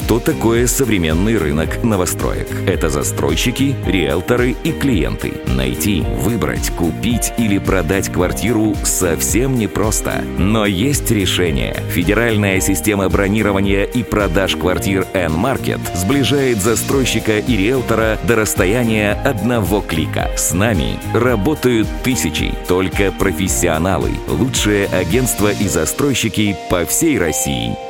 Что такое современный рынок новостроек? Это застройщики, риэлторы и клиенты. Найти, выбрать, купить или продать квартиру совсем непросто. Но есть решение. Федеральная система бронирования и продаж квартир N-Market сближает застройщика и риэлтора до расстояния одного клика. С нами работают тысячи, только профессионалы, лучшие агентства и застройщики по всей России.